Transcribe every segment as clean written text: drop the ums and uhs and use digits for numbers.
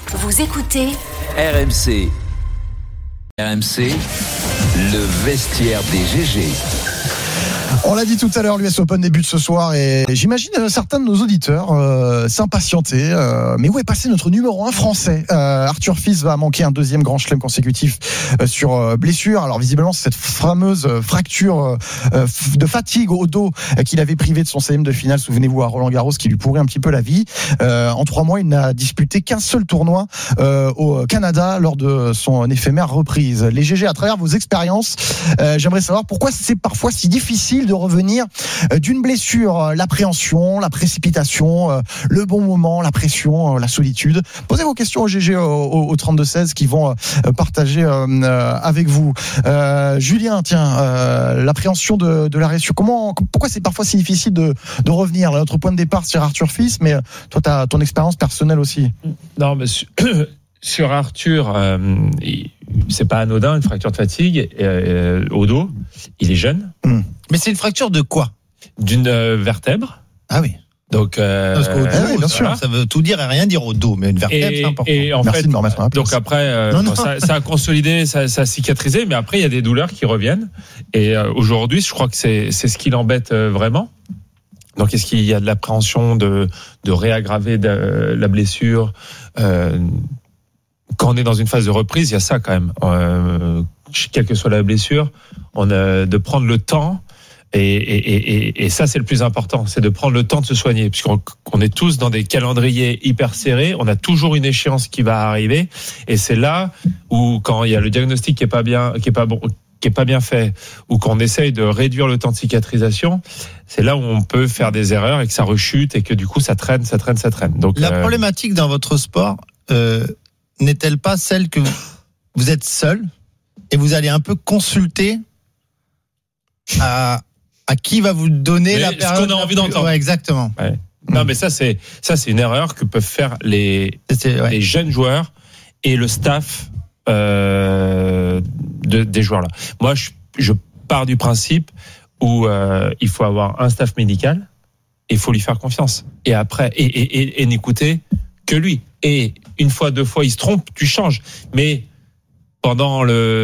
Vous écoutez RMC. RMC, le vestiaire des GG. On l'a dit tout à l'heure, l'US Open débute ce soir et j'imagine certains de nos auditeurs s'impatienter. Mais où est passé notre numéro 1 français ? Arthur Fils va manquer un deuxième grand chelem consécutif sur blessure. Alors visiblement, c'est cette fameuse fracture de fatigue au dos qu'il avait privé de son CM de finale. Souvenez-vous, à Roland-Garros, qui lui pourrit un petit peu la vie. En 3 mois, il n'a disputé qu'un seul tournoi au Canada lors de son éphémère reprise. Les GG, à travers vos expériences, j'aimerais savoir pourquoi c'est parfois si difficile de revenir d'une blessure, l'appréhension, la précipitation, le bon moment, la pression, la solitude. Posez vos questions aux GG au 32-16 qui vont partager avec vous. Julien, tiens, l'appréhension de la blessure. Pourquoi c'est parfois si difficile de revenir ? Là, notre point de départ, c'est Arthur Fils, mais toi, tu as ton expérience personnelle aussi. Non, mais sur Arthur, c'est pas anodin, une fracture de fatigue au dos. Il est jeune. Mais c'est une fracture de quoi ? D'une vertèbre. Ah oui. Donc, parce qu'au dos, oui, bien sûr. Ça veut tout dire et rien dire au dos, mais une vertèbre, c'est important. Et en Merci fait, de me remettre à ma place. donc après, ça a consolidé, ça a cicatrisé, mais après il y a des douleurs qui reviennent. Et aujourd'hui, je crois que c'est ce qui l'embête vraiment. Donc, est-ce qu'il y a de l'appréhension de réaggraver la blessure quand on est dans une phase de reprise, il y a ça quand même. Quelle que soit la blessure, on a de prendre le temps. Et ça, c'est le plus important, c'est de prendre le temps de se soigner, puisqu'on est tous dans des calendriers hyper serrés. On a toujours une échéance qui va arriver, et c'est là où, quand il y a le diagnostic qui est pas bien fait, ou qu'on essaye de réduire le temps de cicatrisation, c'est là où on peut faire des erreurs et que ça rechute et que du coup ça traîne. Donc la problématique dans votre sport n'est-elle pas celle que vous êtes seul et vous allez un peu consulter à qui va vous donner la période ce qu'on a envie d'entendre. Ouais, exactement. Ouais. Non, mais ça c'est une erreur que peuvent faire les jeunes joueurs et le staff des joueurs là. Moi, je pars du principe où il faut avoir un staff médical et il faut lui faire confiance. Et après, et n'écouter que lui. Et une fois, 2 fois, il se trompe, tu changes. Mais pendant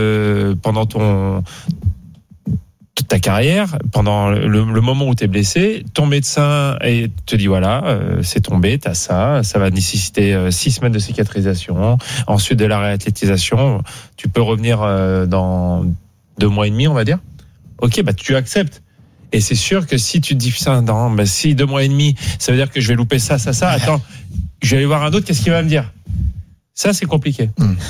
ta carrière, pendant le moment où tu es blessé, ton médecin te dit voilà, c'est tombé, t'as ça va nécessiter 6 semaines de cicatrisation, ensuite de la réathlétisation, tu peux revenir dans 2 mois et demi, on va dire. Ok, bah tu acceptes. Et c'est sûr que si tu te dis si 2 mois et demi, ça veut dire que je vais louper ça, attends, je vais aller voir un autre, qu'est-ce qu'il va me dire ? Ça, c'est compliqué.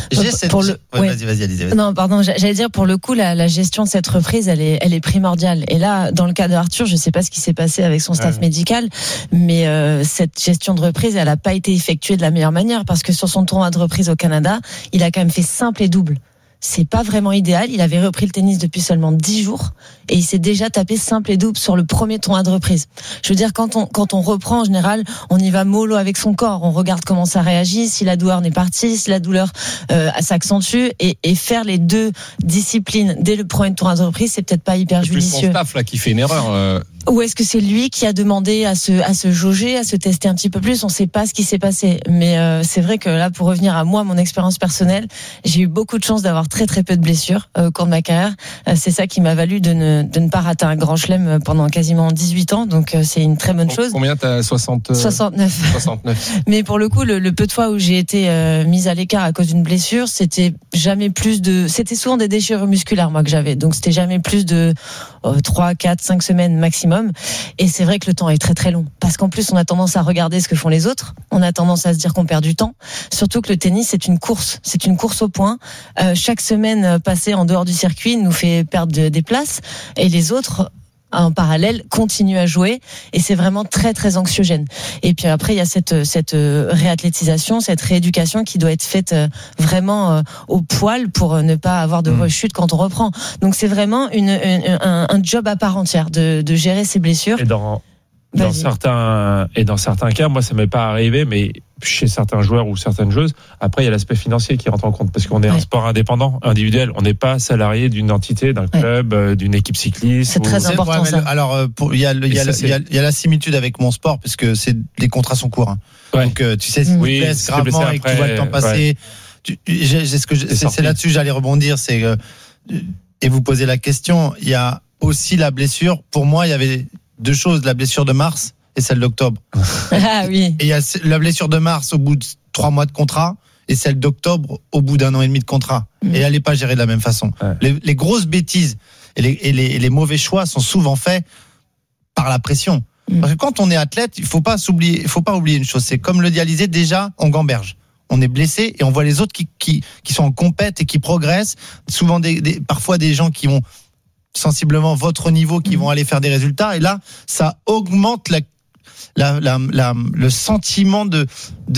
Vas-y. Non, pardon, j'allais dire, pour le coup, la gestion de cette reprise, elle est primordiale. Et là, dans le cas d'Arthur, je ne sais pas ce qui s'est passé avec son staff médical, mais cette gestion de reprise, elle n'a pas été effectuée de la meilleure manière, parce que sur son tournoi de reprise au Canada, il a quand même fait simple et double. C'est pas vraiment idéal. Il avait repris le tennis depuis seulement 10 jours et il s'est déjà tapé simple et double sur le premier tournoi de reprise. Je veux dire, quand on reprend, en général, on y va mollo avec son corps. On regarde comment ça réagit, si la douleur n'est partie, si la douleur s'accentue, et faire les 2 disciplines dès le premier tournoi de reprise, c'est peut-être pas hyper judicieux. C'est plus son staff là qui fait une erreur. Ou est-ce que c'est lui qui a demandé à se jauger, à se tester un petit peu plus ? On ne sait pas ce qui s'est passé. Mais c'est vrai que là, pour revenir à moi, mon expérience personnelle, j'ai eu beaucoup de chance d'avoir très très peu de blessures au cours de ma carrière. C'est ça qui m'a valu de ne pas rater un grand chelem pendant quasiment 18 ans. Donc c'est une très bonne chose. Combien t'as 69. Mais pour le coup, le peu de fois où j'ai été mise à l'écart à cause d'une blessure, c'était souvent des déchirures musculaires, moi, que j'avais. Donc c'était jamais plus de 3, 4, 5 semaines maximum. Et c'est vrai que le temps est très très long, parce qu'en plus on a tendance à regarder ce que font les autres, on a tendance à se dire qu'on perd du temps, surtout que le tennis c'est une course au point. Chaque semaine passée en dehors du circuit nous fait perdre des places, et les autres en parallèle continuent à jouer, et c'est vraiment très très anxiogène. Et puis après il y a cette réathlétisation, cette rééducation qui doit être faite vraiment au poil pour ne pas avoir de rechute quand on reprend. Donc c'est vraiment un job à part entière de gérer ces blessures. Et dans certains cas, moi ça m'est pas arrivé, mais chez certains joueurs ou certaines joueuses. Après, il y a l'aspect financier qui rentre en compte parce qu'on est un sport indépendant, individuel. On n'est pas salarié d'une entité, d'un club, d'une équipe cycliste. C'est très important. Ouais, ça. Alors, il y a la similitude avec mon sport puisque les contrats sont courts. Hein. Ouais. Donc, tu sais, si tu te blesses gravement et que tu vois le temps passer, c'est là-dessus que j'allais rebondir. Et vous posez la question. Il y a aussi la blessure. Pour moi, il y avait deux choses, la blessure de mars et celle d'octobre. Ah oui. Et il y a la blessure de mars au bout de 3 mois de contrat et celle d'octobre au bout d'1 an et demi de contrat. Et elle n'est pas gérée de la même façon. Ouais. Les grosses bêtises et les mauvais choix sont souvent faits par la pression. Parce que quand on est athlète, il faut pas oublier une chose, c'est comme le dialysé, déjà on gamberge. On est blessé et on voit les autres qui sont en compète et qui progressent. Souvent parfois des gens qui ont sensiblement votre niveau, qui vont aller faire des résultats. Et là, ça augmente le sentiment de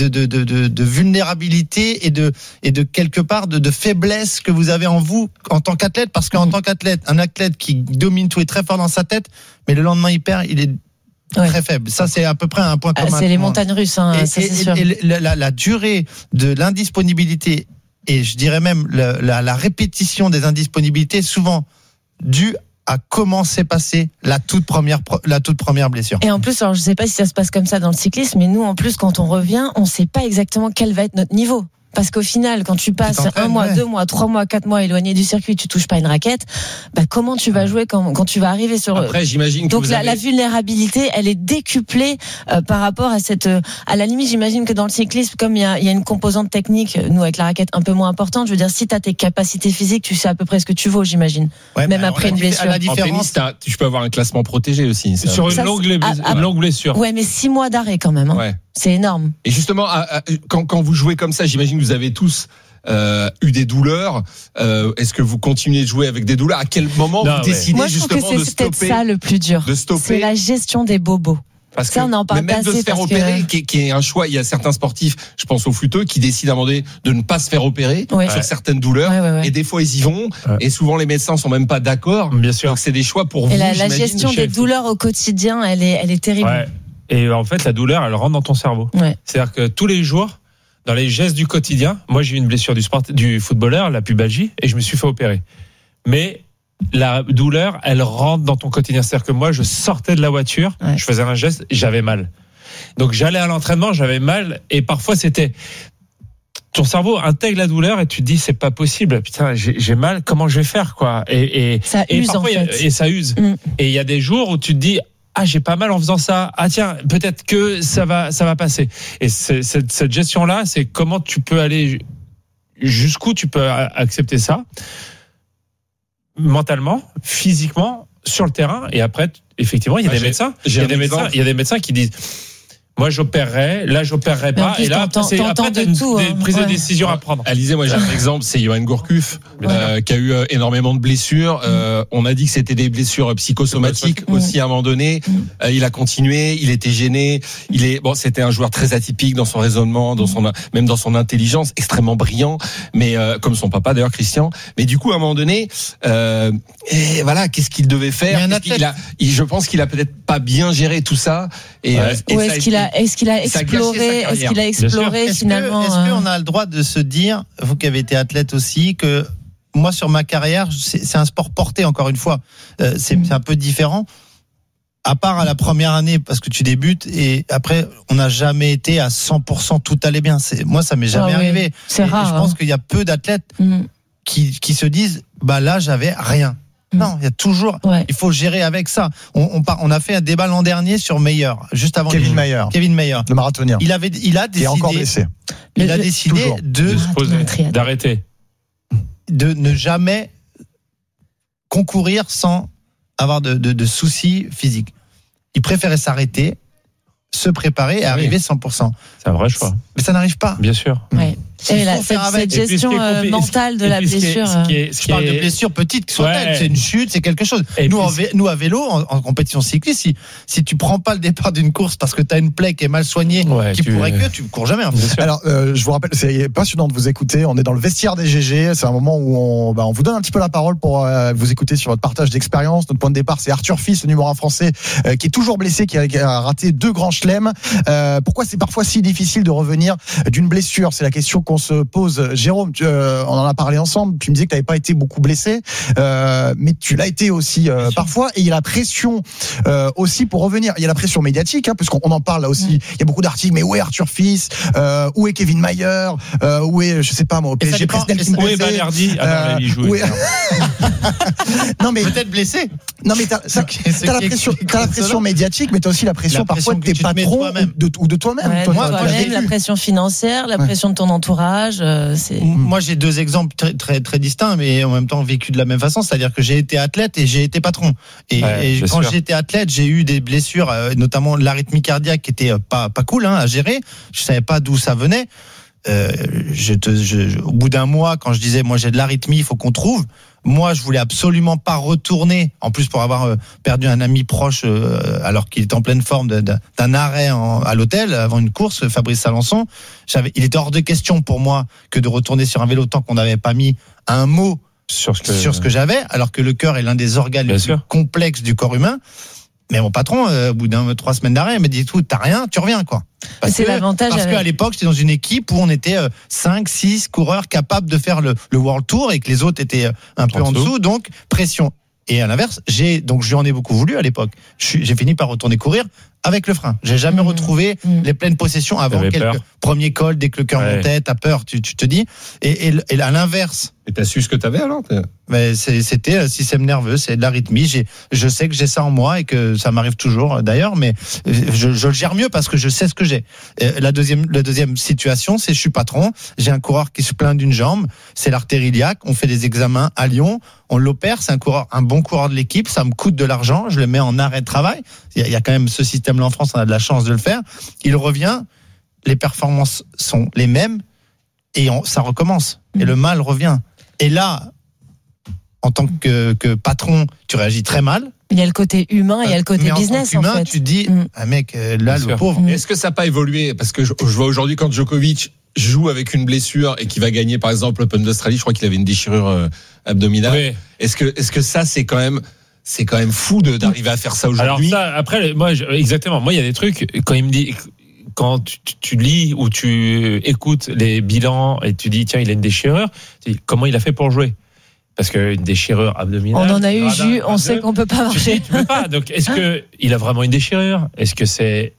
vulnérabilité et de quelque part de faiblesse que vous avez en vous en tant qu'athlète, parce qu'en tant qu'athlète, un athlète qui domine tout est très fort dans sa tête, mais le lendemain il perd, il est très faible. Ça, c'est à peu près un point commun. C'est les montagnes russes, ça c'est sûr. Et la durée de l'indisponibilité et je dirais même la répétition des indisponibilités, souvent due à comment s'est passée la toute première blessure. Et en plus, alors je sais pas si ça se passe comme ça dans le cyclisme, mais nous, en plus, quand on revient, on sait pas exactement quel va être notre niveau. Parce qu'au final, quand tu passes 1 mois, 2 mois, 3 mois, 4 mois éloigné du circuit, tu touches pas une raquette, comment tu vas jouer quand tu vas arriver sur... Après, j'imagine que donc la vulnérabilité, elle est décuplée par rapport à la limite, j'imagine que dans le cyclisme, comme il y a une composante technique, nous avec la raquette un peu moins importante, je veux dire, si tu as tes capacités physiques, tu sais à peu près ce que tu vaux, j'imagine. Ouais, même après une blessure. En tennis, tu peux avoir un classement protégé aussi. Sur une longue blessure. Ouais, mais 6 mois d'arrêt quand même. Hein. Ouais. C'est énorme. Et justement, quand vous jouez comme ça, j'imagine que vous avez tous eu des douleurs. Est-ce que vous continuez de jouer avec des douleurs ? À quel moment vous décidez justement de stopper ? Moi, je trouve que c'est peut-être ça le plus dur. C'est la gestion des bobos. Parce ça, on en parle même pas de se faire opérer, qui est un choix. Il y a certains sportifs, je pense aux flûteux, qui décident à un moment donné de ne pas se faire opérer sur certaines douleurs. Ouais. Et des fois, ils y vont. Ouais. Et souvent, les médecins sont même pas d'accord. Bien sûr. Donc, c'est des choix pour vous. Et la gestion des douleurs au quotidien, elle est terrible. Ouais. Et en fait, la douleur, elle rentre dans ton cerveau. Ouais. C'est-à-dire que tous les jours, dans les gestes du quotidien, moi, j'ai eu une blessure du footballeur, la pubalgie, et je me suis fait opérer. Mais la douleur, elle rentre dans ton quotidien. C'est-à-dire que moi, je sortais de la voiture, je faisais un geste, j'avais mal. Donc, j'allais à l'entraînement, j'avais mal, et parfois, c'était... Ton cerveau intègre la douleur et tu te dis c'est pas possible, putain j'ai mal, comment je vais faire quoi, et ça use parfois, en fait. Et ça use. Et il y a des jours où tu te dis j'ai pas mal en faisant ça, tiens peut-être que ça va passer. Et cette gestion là, c'est comment tu peux aller jusqu'où tu peux accepter ça mentalement, physiquement, sur le terrain. Et après effectivement il y a des médecins qui disent moi, j'opérerais, là, j'opérerais pas. Plus, et là, t'as des prises de décision à prendre. Alizé, moi, j'ai un exemple, c'est Johan Gourcuff, qui a eu énormément de blessures. On a dit que c'était des blessures psychosomatiques aussi à un moment donné. Il a continué, il était gêné. C'était un joueur très atypique dans son raisonnement, même dans son intelligence, extrêmement brillant, mais comme son papa d'ailleurs, Christian. Mais du coup, à un moment donné, qu'est-ce qu'il devait faire ? Je pense qu'il a peut-être pas bien géré tout ça. Est-ce qu'il a exploré finalement Est-ce qu'on a le droit de se dire, vous qui avez été athlète aussi, que moi sur ma carrière, c'est un sport porté encore une fois, c'est un peu différent. À part à la première année parce que tu débutes et après on n'a jamais été à 100%, tout allait bien. Moi ça m'est jamais arrivé. C'est rare. Je pense qu'il y a peu d'athlètes qui se disent là j'avais rien. Non, il y a toujours. Il faut gérer avec ça. On a fait un débat l'an dernier sur Meyer, juste avant Kevin Meyer, le marathonien. Il a décidé. Encore blessé. Il a décidé de se poser, d'arrêter, de ne jamais concourir sans avoir de soucis physiques. Il préférait s'arrêter, se préparer et arriver 100%. C'est un vrai choix. Mais ça n'arrive pas. Bien sûr. Ouais. Et là, cette gestion mentale de la blessure. Je parle de blessures petites qui sont telles. C'est une chute, c'est quelque chose. Nous, à vélo, en compétition cycliste, si tu prends pas le départ d'une course parce que tu as une plaie qui est mal soignée, tu cours jamais. Alors, je vous rappelle, c'est passionnant de vous écouter. On est dans le vestiaire des GG. C'est un moment où on vous donne un petit peu la parole pour vous écouter sur votre partage d'expérience. Notre point de départ, c'est Arthur Fils, le numéro 1 français, qui est toujours blessé, qui a raté 2 grands chelems. Pourquoi c'est parfois si difficile de revenir d'une blessure? C'est la question qu'on se pose. Jérôme, on en a parlé ensemble. Tu me disais que tu n'avais pas été beaucoup blessé, mais tu l'as été aussi parfois. Et il y a la pression aussi pour revenir. Il y a la pression médiatique, puisqu'on en parle là aussi. Il y a beaucoup d'articles. Mais où est Arthur Fils? Où est Kevin Mayer? Où est, je sais pas moi, au PSG Presnel qui me où est Balerdi? Non mais peut-être blessé. Non mais t'as la pression médiatique, mais t'as aussi la pression parfois de tes patrons ou de toi-même. Ouais, toi-même, la pression financière, la pression de ton entourage. Moi, j'ai 2 exemples très très distincts, mais en même temps vécu de la même façon. C'est-à-dire que j'ai été athlète et j'ai été patron. Et quand j'étais athlète, j'ai eu des blessures, notamment l'arythmie cardiaque, qui était pas cool à gérer. Je savais pas d'où ça venait. Au bout d'un mois, quand je disais, moi j'ai de l'arythmie, il faut qu'on trouve. Moi, je voulais absolument pas retourner. En plus, pour avoir perdu un ami proche, alors qu'il était en pleine forme d'un arrêt à l'hôtel avant une course, Fabrice Salançon. Il était hors de question pour moi que de retourner sur un vélo tant qu'on n'avait pas mis un mot sur ce que j'avais, alors que le cœur est l'un des organes les plus complexes du corps humain. Mais mon patron, au bout d'un 3 semaines d'arrêt, il m'a dit tout, t'as rien, tu reviens quoi. Parce qu'à l'époque, j'étais dans une équipe où on était 5-6 coureurs capables de faire le World Tour et que les autres étaient un peu en dessous, donc pression. Et à l'inverse, je lui en ai beaucoup voulu à l'époque. J'ai fini par retourner courir avec le frein. J'ai jamais retrouvé les pleines possessions avant quelques premiers cols, dès que le cœur montait, t'as peur, tu te dis. Et à l'inverse. Et t'as su ce que t'avais alors? Mais c'était un système nerveux, c'est de l'arythmie. Je sais que j'ai ça en moi et que ça m'arrive toujours d'ailleurs, mais je le gère mieux parce que je sais ce que j'ai. La deuxième situation, c'est je suis patron, j'ai un coureur qui se plaint d'une jambe, c'est l'artère iliaque, on fait des examens à Lyon, on l'opère, c'est un bon coureur de l'équipe, ça me coûte de l'argent, je le mets en arrêt de travail. Il y a quand même ce système-là en France, on a de la chance de le faire. Il revient, les performances sont les mêmes et ça recommence. Et le mal revient. Et là, en tant que patron, tu réagis très mal. Il y a le côté humain et il y a le côté business. En tant qu'humain, en fait. tu te dis, mec, là, le pauvre. Est-ce que ça n'a pas évolué? Parce que je vois aujourd'hui quand Djokovic joue avec une blessure et qui va gagner, par exemple, l'Open d'Australie, je crois qu'il avait une déchirure abdominale. Oui. Est-ce que ça, c'est quand même fou d'arriver à faire ça aujourd'hui? Alors ça, après, exactement. Moi, il y a des trucs, quand il me dit, quand tu lis ou tu écoutes les bilans et tu dis, tiens, il a une déchirure, tu dis, comment il a fait pour jouer? Parce qu'une déchirure abdominale. On en a eu, on sait qu'on peut pas marcher. Tu peux pas. Donc, est-ce que il a vraiment une déchirure? Est-ce que c'est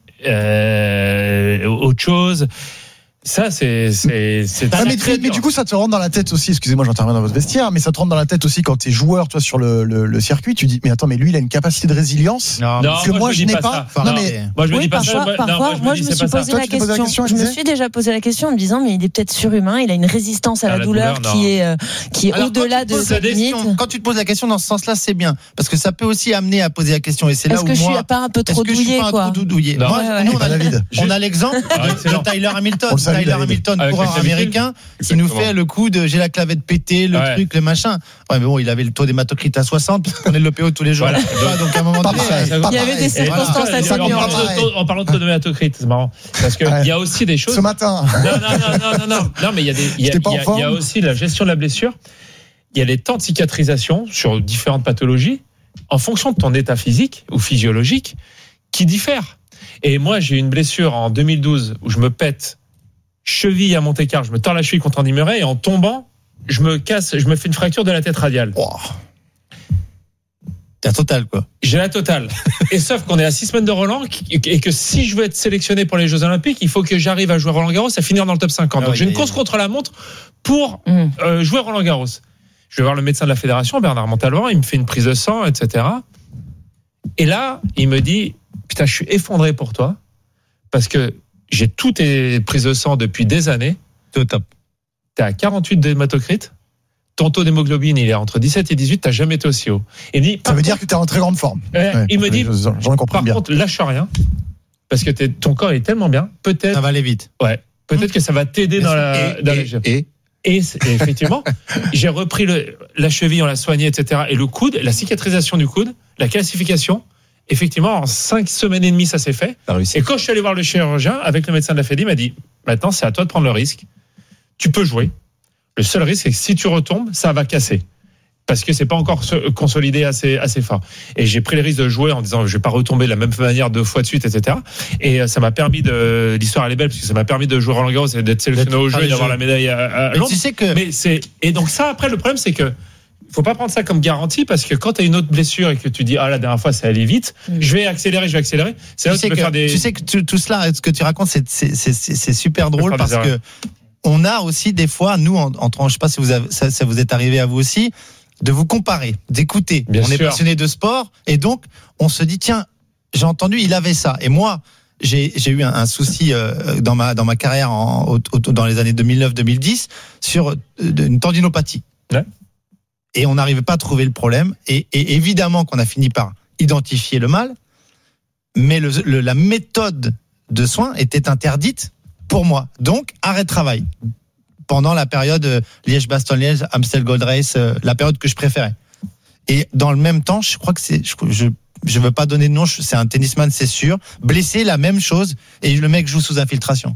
autre chose? Ça, c'est mais du coup, ça te rentre dans la tête aussi. Excusez-moi, j'interviens dans votre vestiaire, mais ça te rentre dans la tête aussi quand t'es joueur, toi, sur le circuit. Tu dis, mais attends, mais lui, il a une capacité de résilience que moi, je n'ai pas. Non, mais moi, je me dis pas ça. Parfois, moi, je me suis posé la question. Je me suis déjà posé la question en me disant, mais il est peut-être surhumain. Il a une résistance à la douleur qui est au-delà de sa limite. Quand tu te poses la question dans ce sens-là, c'est bien, parce que ça peut aussi amener à poser la question. Et c'est là où moi, est-ce que je suis pas un peu trop douillé, quoi? Nous, on a l'exemple de Tyler Hamilton. Tyler Hamilton, coureur américain, qui nous fait le coup de j'ai la clavette pétée, le truc, le machin. Ouais, mais bon, il avait le taux d'hématocrite à 60, parce qu'on est le PO tous les jours. Voilà. Donc à un moment donné, il y avait des circonstances atténuantes. En parlant de hématocrite, c'est marrant. Parce qu'il y a aussi des choses. Ce matin. Non, mais il y a aussi la gestion de la blessure. Il y a les temps de cicatrisation sur différentes pathologies en fonction de ton état physique ou physiologique qui diffèrent. Et moi, j'ai eu une blessure en 2012 où je me pète cheville à Monte-Carlo, je me tords la cheville contre Andy Murray et en tombant, je me fais une fracture de la tête radiale. Oh. T'as la totale, quoi. J'ai la totale. Et sauf qu'on est à 6 semaines de Roland et que si je veux être sélectionné pour les Jeux Olympiques, il faut que j'arrive à jouer Roland-Garros et finir dans le top 50. Donc j'ai une course contre la montre pour jouer Roland-Garros. Je vais voir le médecin de la fédération, Bernard Montalvan, il me fait une prise de sang, etc. Et là, il me dit, putain, je suis effondré pour toi parce que j'ai toutes tes prises de sang depuis des années. T'es au top. T'es à 48 d'hématocrite. Ton taux d'hémoglobine, il est entre 17 et 18. T'as jamais été aussi haut. Il dit, ça veut dire que t'es en très grande forme. Il me dit, j'en comprends par bien. contre, lâche rien. Parce que ton corps est tellement bien. Peut-être. Ça va aller vite. Ouais. peut-être que ça va t'aider dans la et effectivement, j'ai repris la cheville, on l'a soignée, etc. Et le coude, la cicatrisation du coude, la calcification, effectivement, en 5 semaines et demie, ça s'est fait. Et quand je suis allé voir le chirurgien, avec le médecin de la Fédé, il m'a dit, maintenant, c'est à toi de prendre le risque. Tu peux jouer. Le seul risque, c'est que si tu retombes, ça va casser. Parce que c'est pas encore consolidé assez fort. Et j'ai pris le risque de jouer en disant je vais pas retomber de la même manière 2 fois de suite, etc. Et ça m'a permis l'histoire elle est belle parce que ça m'a permis de jouer Roland Garros et d'être sélectionné au jeu et d'avoir la médaille à Londres. Tu sais que... Et donc ça après le problème c'est que faut pas prendre ça comme garantie parce que quand tu as une autre blessure et que tu dis la dernière fois ça allait vite, je vais accélérer. C'est là où tu peux faire des. Tu sais que tout cela, ce que tu racontes, c'est super drôle parce que on a aussi des fois nous je sais pas si ça vous est arrivé à vous aussi. De vous comparer, d'écouter. Bien sûr. Est passionné de sport et donc on se dit tiens, j'ai entendu il avait ça et moi j'ai eu un souci dans ma carrière dans les années 2009-2010 sur une tendinopathie. Ouais. Et on n'arrivait pas à trouver le problème et évidemment qu'on a fini par identifier le mal, mais la méthode de soins était interdite pour moi. Donc arrêt de travail. Pendant la période Liège-Bastogne-Liège, Amstel Gold Race, la période que je préférais. Et dans le même temps, je crois que je veux pas donner de nom, c'est un tennisman, c'est sûr, blessé, la même chose, et le mec joue sous infiltration.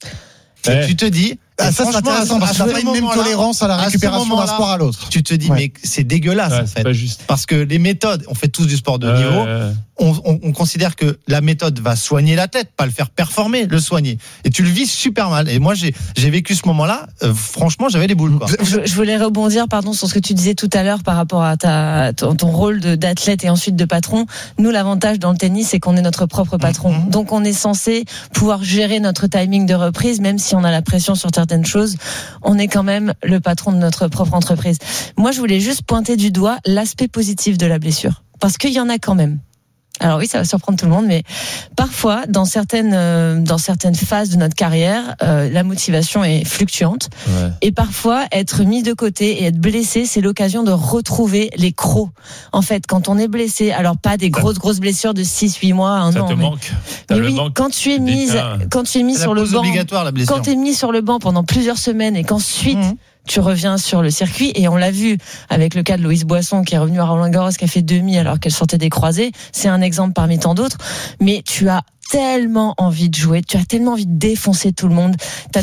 Et tu te dis, ça c'est intéressant parce que tu n'as pas une même tolérance à la récupération d'un sport à l'autre. Tu te dis, mais c'est dégueulasse en fait. C'est pas juste. Parce que les méthodes, on fait tous du sport de niveau, on considère que la méthode va soigner l'athlète, pas le faire performer, le soigner. Et tu le vis super mal. Et moi, j'ai vécu ce moment-là, franchement, j'avais les boules. Quoi. Je voulais rebondir sur ce que tu disais tout à l'heure par rapport à ton rôle d'athlète et ensuite de patron. Nous, l'avantage dans le tennis, c'est qu'on est notre propre patron. Donc, on est censé pouvoir gérer notre timing de reprise, même si on a la pression sur certaines choses, on est quand même le patron de notre propre entreprise. Moi, je voulais juste pointer du doigt l'aspect positif de la blessure. Parce qu'il y en a quand même. Alors oui, ça va surprendre tout le monde, mais parfois, dans certaines phases de notre carrière, la motivation est fluctuante. Ouais. Et parfois, être mis de côté et être blessé, c'est l'occasion de retrouver les crocs. En fait, quand on est blessé, alors pas des grosses blessures de 6-8 mois, 1 an. Ça te manque. Mais oui, quand tu es mis sur le banc, obligatoire, la blessure. quand tu es mis sur le banc pendant plusieurs semaines et qu'ensuite tu reviens sur le circuit, et on l'a vu avec le cas de Loïs Boisson qui est revenu à Roland-Garros, qui a fait demi alors qu'elle sortait des croisés. C'est un exemple parmi tant d'autres. Mais tu as tellement envie de jouer, tu as tellement envie de défoncer tout le monde,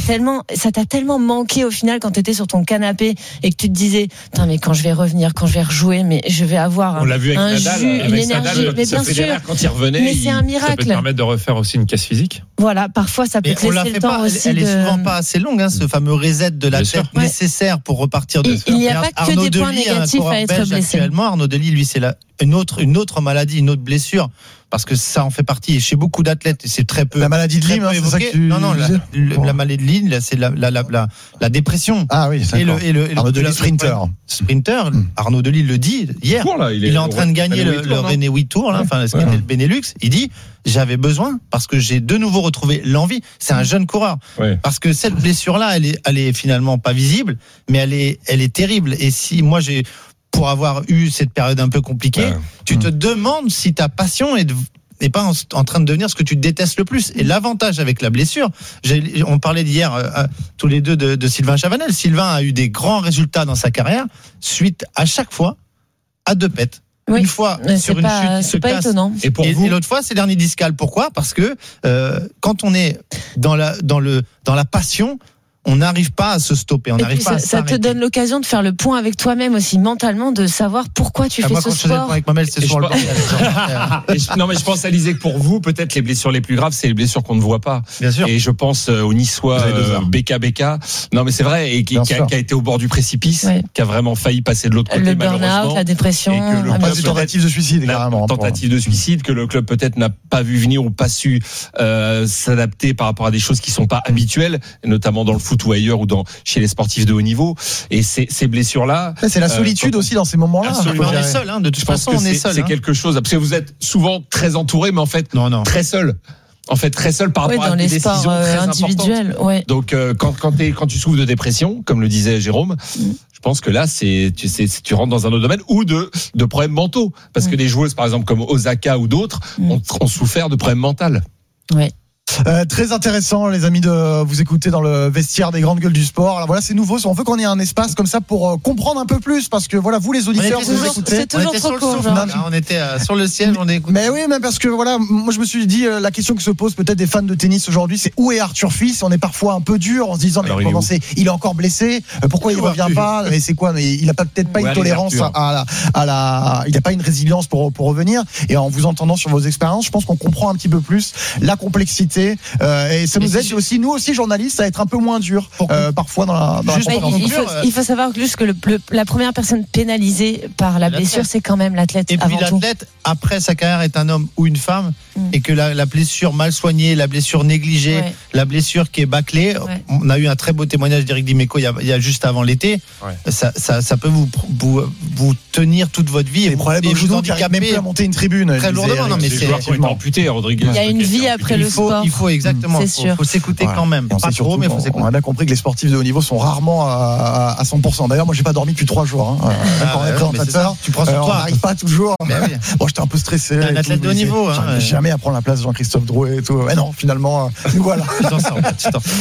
ça t'a tellement manqué au final quand tu étais sur ton canapé et que tu te disais putain, mais quand je vais revenir, quand je vais rejouer, mais je vais avoir on l'a vu avec un Nadal, jus, avec une énergie, Nadal, mais bien sûr, quand il revenait, mais c'est un miracle. Ça peut te permettre de refaire aussi une casse physique. Voilà, parfois ça peut te laisser le temps aussi. Elle est souvent pas assez longue, ce fameux reset de la tête nécessaire pour repartir de. Il n'y a pas que des points négatifs à être blessé. Actuellement, Arnaud Delis, lui, c'est une autre maladie, une autre blessure. Parce que ça en fait partie. Et chez beaucoup d'athlètes, c'est très peu. La maladie de Lyme, c'est ça que tu Non, la maladie de Lyme, c'est la dépression. Ah oui, c'est Arnaud Delis, sprinter. Arnaud Delis le dit hier. Il est en train de gagner le René Witt Tour, ce qui était le Benelux. Il dit, j'avais besoin parce que j'ai de nouveau retrouvé l'envie. C'est un jeune coureur. Parce que cette blessure-là, elle est finalement pas visible, mais elle est terrible. Et si moi pour avoir eu cette période un peu compliquée, tu te demandes si ta passion n'est pas en train de devenir ce que tu détestes le plus. Et l'avantage avec la blessure, on parlait d'hier tous les deux de Sylvain Chavanel. Sylvain a eu des grands résultats dans sa carrière suite à chaque fois à 2 pètes. Oui, une fois sur une chute qui se casse. Étonnant. Et l'autre fois, c'est l'hernie discale. Pourquoi ? Parce que quand on est dans la passion, on n'arrive pas à se stopper, on n'arrive pas à s'arrêter. Ça te donne l'occasion de faire le point avec toi-même aussi mentalement, de savoir pourquoi tu fais moi, ce sport. Moi, quand je faisais le point avec Mamel, c'était souvent le bordel. Non, mais je pense, Alizé, que pour vous, peut-être les blessures les plus graves, c'est les blessures qu'on ne voit pas. Bien sûr. Et je pense au Niçois BK. Non, mais c'est vrai, et qui a été au bord du précipice, qui a vraiment failli passer de l'autre côté, malheureusement. Le burn-out, la dépression. Et que le club, tentative de suicide, carrément. Tentative de suicide, que le club peut-être n'a pas vu venir ou pas su s'adapter par rapport à des choses qui sont pas habituelles, notamment dans le foot ou ailleurs, ou chez les sportifs de haut niveau. Et ces blessures-là, c'est la solitude aussi dans ces moments-là. On est seul, de toute façon, on est seul. C'est quelque chose, parce que vous êtes souvent très entouré, mais en fait très seul. En fait, très seul par rapport à des décisions très individuelles. importantes. Donc, quand tu souffres de dépression, comme le disait Jérôme, je pense que là, tu rentres dans un autre domaine, ou de problèmes mentaux. Parce que des joueuses, par exemple, comme Osaka ou d'autres, ont souffert de problèmes mentaux. Ouais. Très intéressant, les amis, de vous écouter dans le vestiaire des grandes gueules du sport. Alors voilà, c'est nouveau. On veut qu'on ait un espace comme ça pour comprendre un peu plus, parce que voilà, vous les auditeurs, vous écoutez. C'est toujours trop court. On était sur le siège, on écoute. Mais oui, mais parce que voilà, moi je me suis dit, la question que se pose peut-être des fans de tennis aujourd'hui, c'est où est Arthur Fils? On est parfois un peu dur en se disant, mais comment c'est, il est encore blessé, pourquoi il revient pas? Mais c'est quoi? Mais il a peut-être pas une tolérance il a pas une résilience pour revenir. Et en vous entendant sur vos expériences, je pense qu'on comprend un petit peu plus la complexité, et ça nous aide aussi, nous aussi journalistes, à être un peu moins dur parfois dans la il faut savoir juste que la première personne pénalisée par la blessure, c'est quand même l'athlète. Et puis l'athlète, après sa carrière, est un homme ou une femme, et que la blessure mal soignée, la blessure négligée, la blessure qui est bâclée, on a eu un très beau témoignage d'Éric Dimeco il y a juste avant l'été. Ça peut vous tenir toute votre vie, et vous handicaper, même plus à monter une tribune très lourdement. Non, mais c'est amputé, Rodriguez. Il y a une vie après le sport. Il faut exactement. Il faut s'écouter quand même. Pas trop, mais il faut s'écouter. On a bien compris que les sportifs de haut niveau sont rarement à 100%. D'ailleurs, moi, j'ai pas dormi depuis 3 jours. Quand on est présentateur, tu prends sur toi. On n'arrive pas toujours. Bon, j'étais un peu stressé. Un athlète de haut niveau. Jamais à prendre la place de Jean-Christophe Drouet et tout. Mais non, finalement, nous voilà. Tu t'en sors.